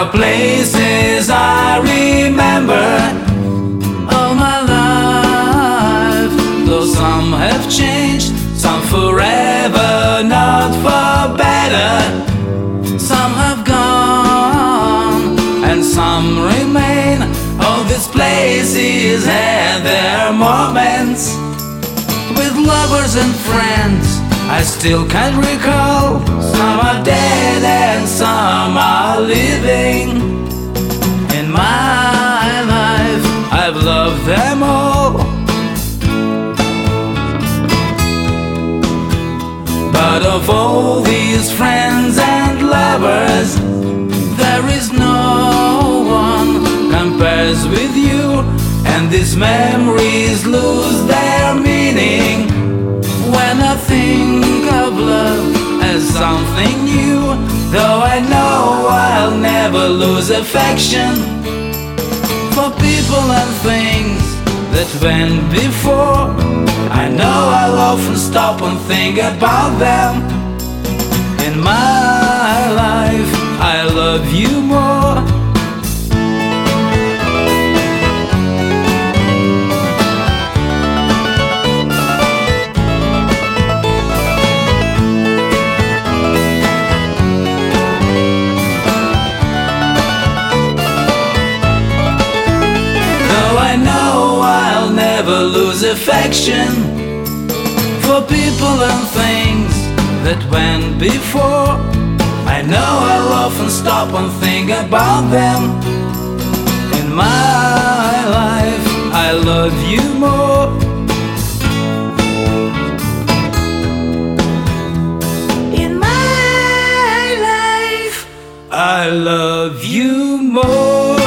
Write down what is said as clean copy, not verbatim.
are places I remember all my life. Though some have changed, some forever, not for better. Some have gone and some remain. All these places had their moments. With lovers and friends I still can't recall. Some are dead and some are living. In my life I've loved them all. But of all these friends and lovers, there is no one compares with you. And these memories lose their meaning when I think of love as something new. Though I know I'll never lose affection for people and things that went before. I know I'll often stop and think about them. In my life I love you more. I know I'll never lose affection for people and things that went before. I know I'll often stop and think about them. In my life I love you more. In my life I love you more.